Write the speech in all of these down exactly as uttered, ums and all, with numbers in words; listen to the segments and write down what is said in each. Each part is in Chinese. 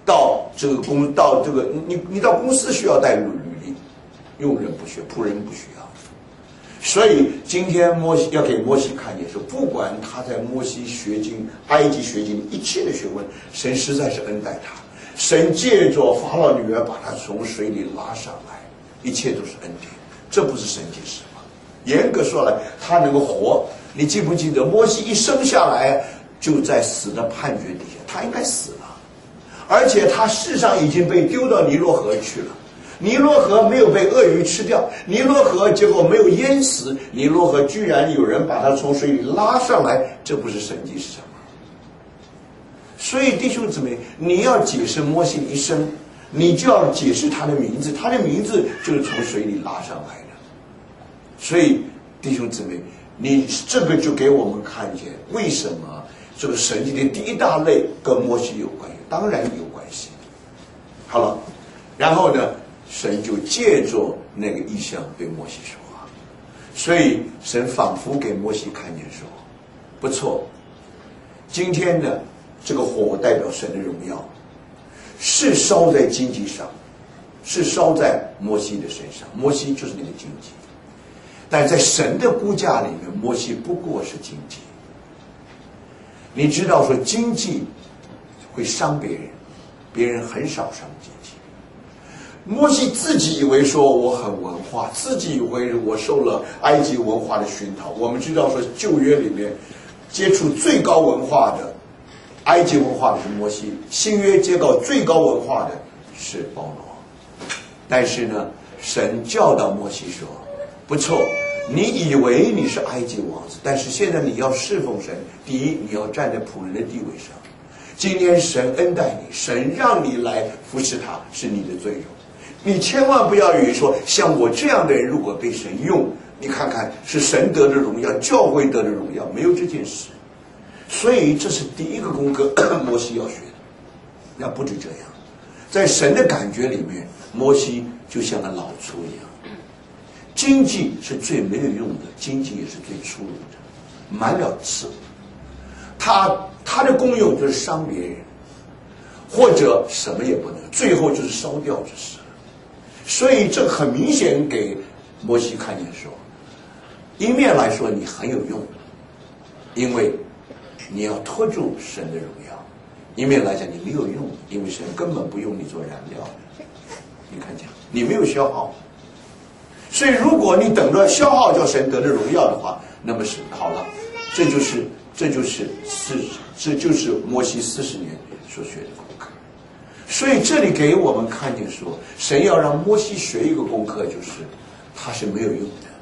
到这个公到这个你你到公司需要带履历，用人不需要，仆人不需要。所以今天摩西要给摩西看见说，不管他在摩西学经、埃及学经一切的学问，神实在是恩待他。神借着法老女儿把他从水里拉上来，一切都是恩典，这不是神迹事吗？严格说来，他能够活。你记不记得摩西一生下来就在死的判决底下，他应该死了，而且他事实上已经被丢到尼罗河去了。尼罗河没有被鳄鱼吃掉，尼罗河结果没有淹死，尼罗河居然有人把他从水里拉上来，这不是神迹是什么？所以弟兄姊妹，你要解释摩西一生，你就要解释他的名字，他的名字就是从水里拉上来的。所以弟兄姊妹，你这个就给我们看见为什么这个神迹的第一大类跟摩西有关系，当然有关系。好了，然后呢，神就借着那个意象对摩西说话，所以神仿佛给摩西看见说，不错，今天的这个火代表神的荣耀，是烧在荆棘上，是烧在摩西的身上，摩西就是那个荆棘，但在神的估价里面，摩西不过是荆棘。你知道说荆棘会伤别人，别人很少伤荆棘。摩西自己以为说我很文化，自己以为我受了埃及文化的熏陶。我们知道说旧约里面接触最高文化的埃及文化的是摩西，新约接触最高文化的是保罗。但是呢，神教导摩西说，不错，你以为你是埃及王子，但是现在你要侍奉神，第一，你要站在仆人的地位上。今天神恩待你，神让你来服侍他，是你的罪荣。你千万不要以为说，像我这样的人，如果被神用，你看看是神得的荣耀，教会得的荣耀，没有这件事。所以这是第一个功课，摩西要学的。那不止这样，在神的感觉里面，摩西就像个老粗一样。荆棘是最没有用的，荆棘也是最粗鲁的，满了刺。它它的功用就是伤别人，或者什么也不能，最后就是烧掉就是了。所以这很明显给摩西看见说，一面来说你很有用，因为你要拖住神的荣耀；一面来讲你没有用，因为神根本不用你做燃料。你看这样，你没有消耗。所以如果你等着消耗叫神得的荣耀的话，那么是好了，这就是这就是四这就是摩西四十年所学的功课。所以这里给我们看见说，神要让摩西学一个功课，就是他是没有用的，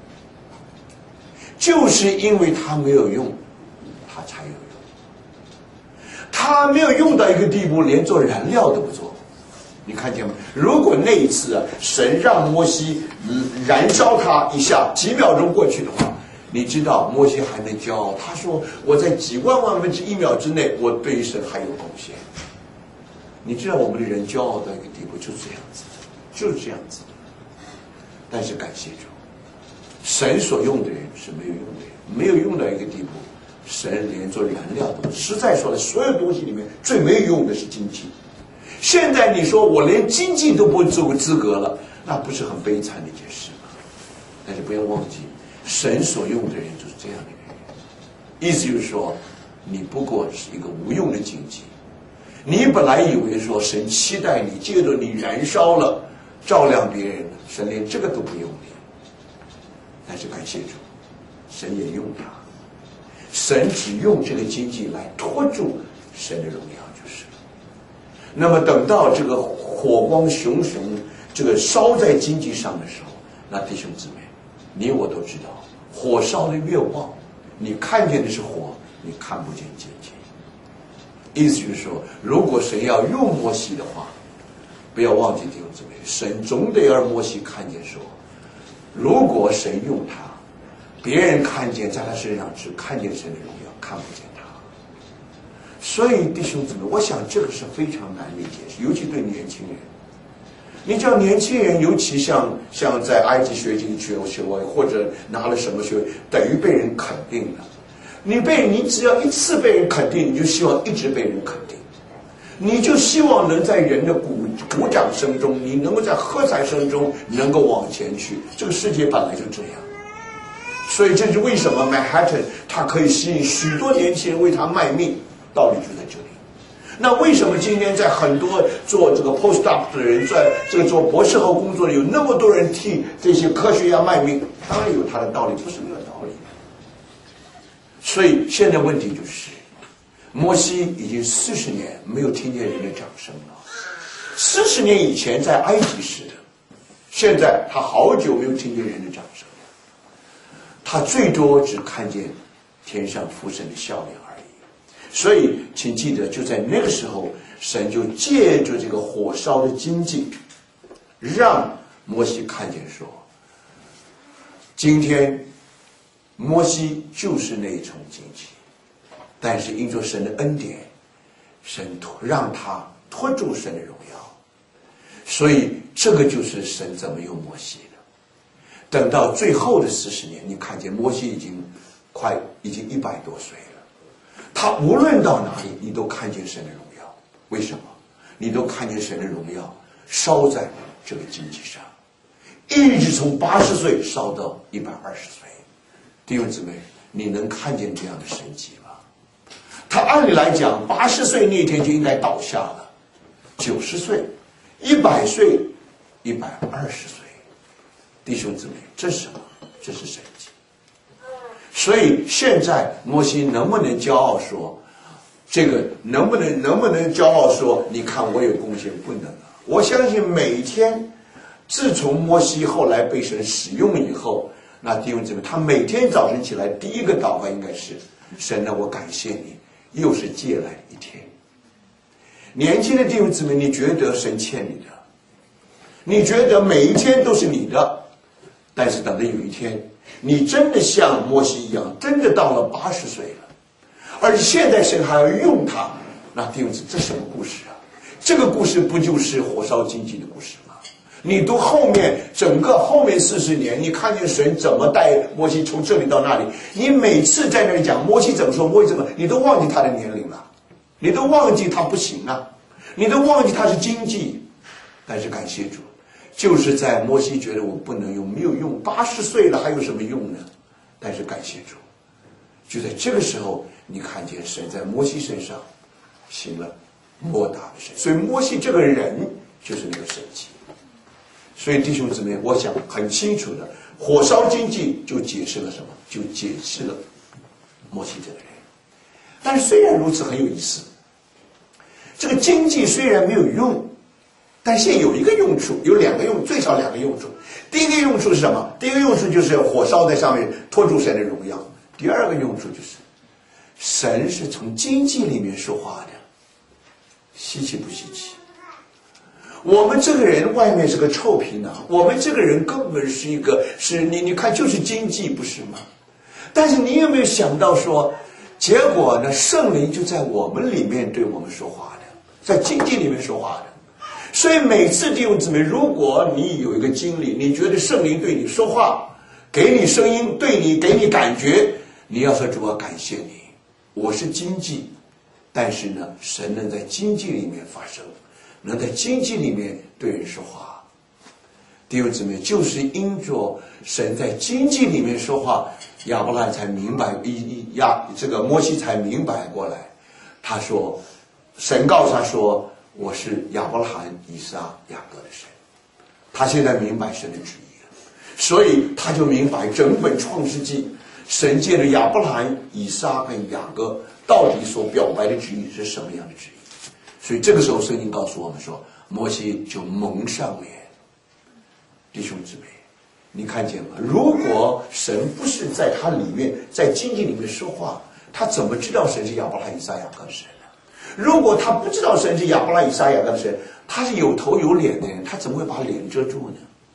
就是因为他没有用，他才有用。他没有用到一个地步，连做燃料都不做。你看见吗？如果那一次啊，神让摩西燃烧他一下，几秒钟过去的话，你知道摩西还能骄傲，他说我在几万万分之一秒之内，我对神还有贡献。你知道我们的人骄傲到一个地步，就是这样子的，就是这样子的。但是感谢主，神所用的人是没有用的人，没有用到一个地步，神连做燃料都实在说了，所有东西里面最没有用的是经济。现在你说我连经济都不够资格了，那不是很悲惨的一件事吗？但是不要忘记，神所用的人就是这样的人。意思就是说，你不过是一个无用的经济。你本来以为说神期待你，借着你燃烧了，照亮别人了，神连这个都不用你。但是感谢主，神也用它。神只用这个经济来拖住神的荣耀就是了。那么等到这个火光熊熊，这个烧在荆棘上的时候，那弟兄姊妹，你我都知道，火烧的越旺，你看见的是火，你看不见荆棘。意思就是说，如果神要用摩西的话，不要忘记弟兄姊妹，神总得让摩西看见说，如果神用他，别人看见在他身上只看见神的荣耀，看不见他。所以弟兄姊妹，我想这个是非常难理解，尤其对年轻人。你叫年轻人，尤其像像在埃及学经学学位，或者拿了什么学位，等于被人肯定了。你被你只要一次被人肯定，你就希望一直被人肯定。 你就希望能在人的鼓鼓掌声中，你能够在喝彩声中能够往前去。这个世界本来就这样，所以这是为什么 Manhattan 它可以吸引许多年轻人为它卖命，道理就在这里。那为什么今天在很多做这个 postdoc 的人，在这个做博士后工作的有那么多人替这些科学家卖命？当然有他的道理，不是没有道理。所以现在问题就是，摩西已经四十年没有听见人的掌声了。四十年以前在埃及是的，现在他好久没有听见人的掌声了。他最多只看见天上福神的笑脸而已。所以请记得，就在那个时候，神就借着这个火烧的荆棘，让摩西看见说，今天摩西就是那一重荆棘，但是因着神的恩典，神让他托住神的荣耀，所以这个就是神怎么用摩西的。等到最后的四十年，你看见摩西已经快已经一百多岁了。他无论到哪里，你都看见神的荣耀。为什么？你都看见神的荣耀烧在这个荆棘上，一直从八十岁烧到一百二十岁。弟兄姊妹，你能看见这样的神迹吗？他按理来讲，八十岁那天就应该倒下了，九十岁、一百岁、一百二十岁。弟兄姊妹，这是什么？这是神迹。所以现在摩西能不能骄傲说，这个能不能能不能骄傲说，你看我有贡献？不能啊！我相信每一天，自从摩西后来被神使用以后，那弟兄姊妹，他每天早晨起来第一个祷告应该是：神啊，我感谢你，又是借来一天。年轻的弟兄姊妹，你觉得神欠你的？你觉得每一天都是你的？但是等到有一天，你真的像摩西一样，真的到了八十岁了，而且现在神还要用他，那弟兄姊妹，这什么故事啊？这个故事不就是火烧荆棘的故事吗？你读后面整个后面四十年，你看见神怎么带摩西从这里到那里，你每次在那里讲摩西怎么说，摩西怎么，你都忘记他的年龄了，你都忘记他不行了，你都忘记他是荆棘。但是感谢主，就是在摩西觉得我不能用，没有用，八十岁了还有什么用呢？但是感谢主，就在这个时候，你看见神在摩西身上行了莫大的神，所以摩西这个人就是那个神迹。所以弟兄姊妹，我想很清楚的，火烧荆棘就解释了什么？就解释了摩西这个人。但是虽然如此，很有意思，这个荆棘虽然没有用，但现有一个用处，有两个用，最少两个用处。第一个用处是什么？第一个用处就是火烧在上面托住神的荣耀。第二个用处就是神是从荆棘里面说话的，稀奇不稀奇？我们这个人外面是个臭皮囊，我们这个人根本是一个是你你看就是荆棘，不是吗？但是你有没有想到说，结果呢？圣灵就在我们里面对我们说话的，在荆棘里面说话的。所以每次弟兄姊妹，如果你有一个经历，你觉得圣灵对你说话，给你声音，对你给你感觉，你要说主啊，感谢你，我是荆棘，但是呢，神能在荆棘里面发生，能在荆棘里面对人说话。弟兄姊妹，就是因着神在荆棘里面说话，亚伯拉罕才明白，一一亚这个摩西才明白过来。他说，神告诉他说，我是亚伯拉罕、以撒、雅各的神。他现在明白神的旨意了，所以他就明白整本创世纪，神借着亚伯拉罕、以撒跟雅各到底所表白的旨意是什么样的旨意。所以这个时候圣经告诉我们说，摩西就蒙上脸。弟兄姊妹，你看见吗？如果神不是在他里面，在荆棘里面说话，他怎么知道神是亚伯拉罕、以撒、雅各的神呢？如果他不知道神是亚伯拉罕、以撒、雅各的神，他是有头有脸的人，他怎么会把脸遮住呢？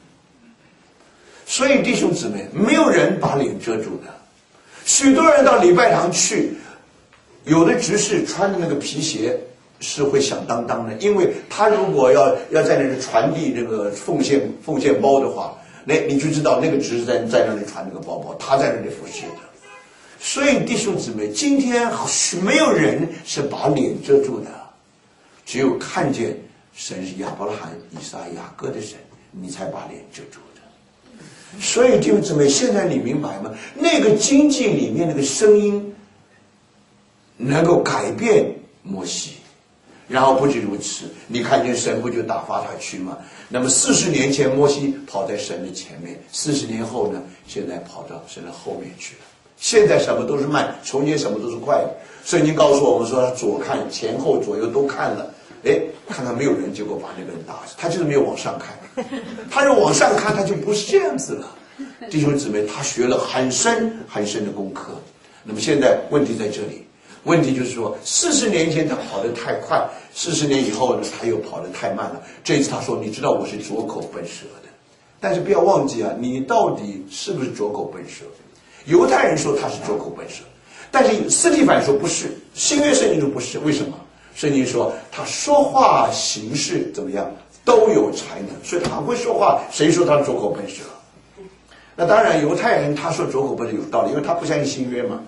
所以弟兄姊妹，没有人把脸遮住的。许多人到礼拜堂去，有的执事穿的那个皮鞋是会响当当的，因为他如果要要在那里传递这个奉献奉献包的话，那你就知道那个执事在在那里传那个包包，他在那里服侍的。所以弟兄姊妹，今天没有人是把脸遮住的， 只有看见神是亚伯拉罕、以撒、雅各的神，你才把脸遮住的。所以弟兄姊妹，现在你明白吗？那个经济里面那个声音能够改变摩西。然后不仅如此，你看见神不就打发他去吗？那么四十年前摩西跑在神的前面，四十年后呢，现在跑到神的后面去了。现在什么都是慢，从前什么都是快的。圣经告诉我们说，左看前后左右都看了，哎，看他没有人，结果把那个人打死。他就是没有往上看，他要往上看，他就不是这样子了。弟兄姊妹，他学了很深很深的功课。那么现在问题在这里。问题就是说，四十年前他跑得太快，四十年以后呢，他又跑得太慢了。这一次他说：“你知道我是拙口笨舌的。”但是不要忘记啊，你到底是不是拙口笨舌？犹太人说他是拙口笨舌，但是斯蒂凡说不是，新约圣经说不是。为什么？圣经说他说话行事怎么样都有才能，所以他会说话。谁说他拙口笨舌？那当然，犹太人他说拙口笨舌有道理，因为他不相信新约嘛。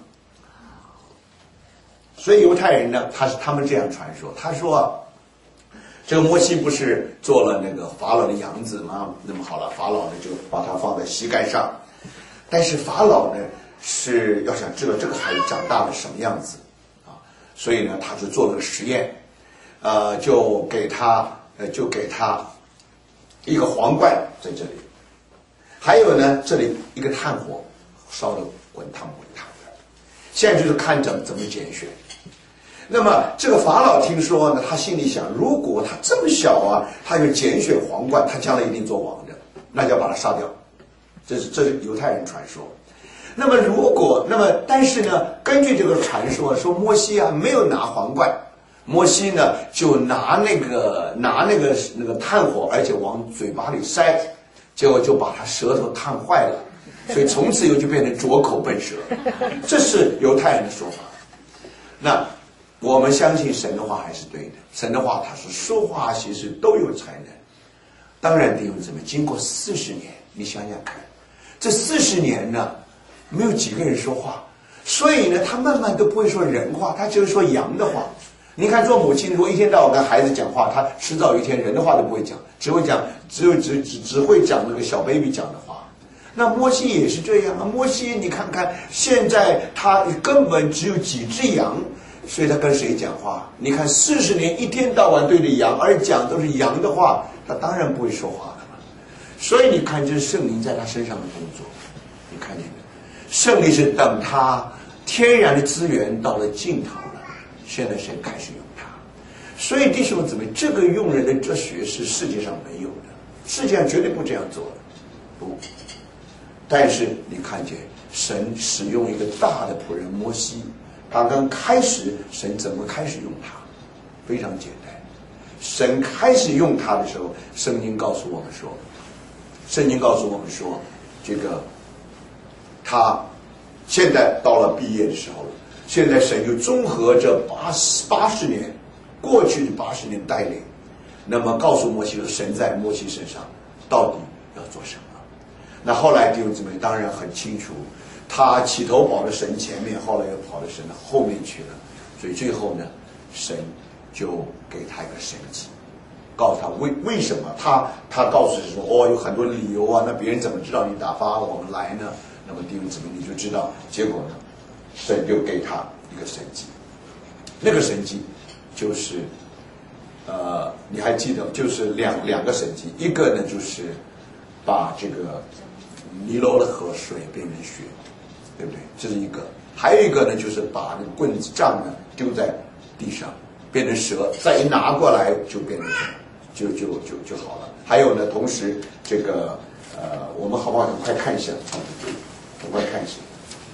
所以犹太人呢，他是他们这样传说，他说啊，这个摩西不是做了那个法老的养子吗？那么好了，法老呢就把他放在膝盖上，但是法老呢是要想知道这个孩子长大了什么样子啊，所以呢他就做了个实验，呃，就给他呃就给他一个皇冠在这里，还有呢这里一个炭火烧得滚烫滚烫的，现在就是看怎么怎么拣选。那么这个法老听说呢，他心里想，如果他这么小啊，他就拣选皇冠，他将来一定做王的，那就要把他杀掉。这是这是犹太人传说。那么如果那么但是呢，根据这个传说说摩西啊没有拿皇冠，摩西呢就拿那个拿那个那个炭火，而且往嘴巴里塞，结果就把他舌头烫坏了，所以从此以后就变成拙口笨舌。这是犹太人的说法。那我们相信神的话还是对的，神的话他是说话其实都有才能。当然弟兄姊妹，经过四十年，你想想看，这四十年呢没有几个人说话，所以呢他慢慢都不会说人话，他只会说羊的话。你看做母亲如果一天到晚跟孩子讲话，他迟早有一天人的话都不会讲，只会讲只有只只只会讲那个小 baby 讲的话。那摩西也是这样啊，摩西你看看现在他根本只有几只羊，所以他跟谁讲话？你看四十年一天到晚对着羊，而讲都是羊的话，他当然不会说话了嘛。所以你看这是圣灵在他身上的工作，你看见没？圣灵是等他天然的资源到了尽头了，现在神开始用他。所以弟兄姊妹，这个用人的哲学是世界上没有的，世界上绝对不这样做的，不。但是你看见神使用一个大的仆人摩西，刚刚开始神怎么开始用他？非常简单，神开始用他的时候，圣经告诉我们说，圣经告诉我们说，这个他现在到了毕业的时候了，现在神就综合这八十八十年过去的八十年带领，那么告诉摩西说，神在摩西身上到底要做什么？那后来弟兄姊妹当然很清楚，他起头跑到神前面，后来又跑到神的后面去了，所以最后呢，神就给他一个神迹，告诉他为为什么他他告诉说哦有很多理由啊，那别人怎么知道你打发我们来呢？那么弟兄姊妹你就知道结果呢，神就给他一个神迹，那个神迹就是呃你还记得就是两两个神迹，一个呢就是把这个尼罗的河水变成血，对不对？这是一个。还有一个呢，就是把那个棍子杖呢丢在地上，变成蛇，再一拿过来就变成就就就就好了。还有呢，同时这个呃，我们好不好？很快看一下，很快看一下。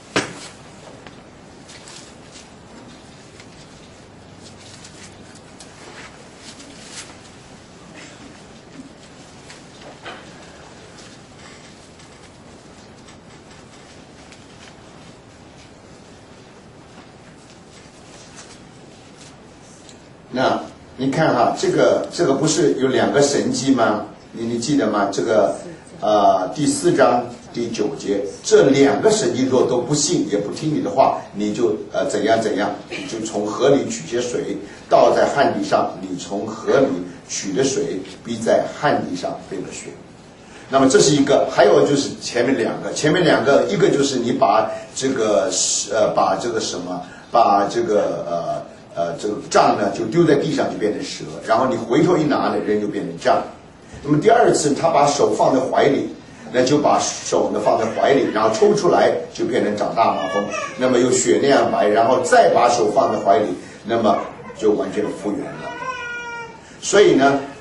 那你看哈，这个这个不是有两个神迹吗？你你记得吗？这个呃第四章第九节，这两个神迹若都不信也不听你的话，你就呃怎样怎样，就从河里取些水倒在旱地上，你从河里取的水必在旱地上变了血。那么这是一个，还有就是前面两个，前面两个一个就是你把这个呃把这个什么把这个呃呃这个杖呢就丢在地上就变成蛇，然后你回头一拿呢人就变成杖。那么第二次他把手放在怀里，那就把手呢放在怀里，然后抽出来就变成长大麻风，那么有血那样白，然后再把手放在怀里，那么就完全复原了。所以呢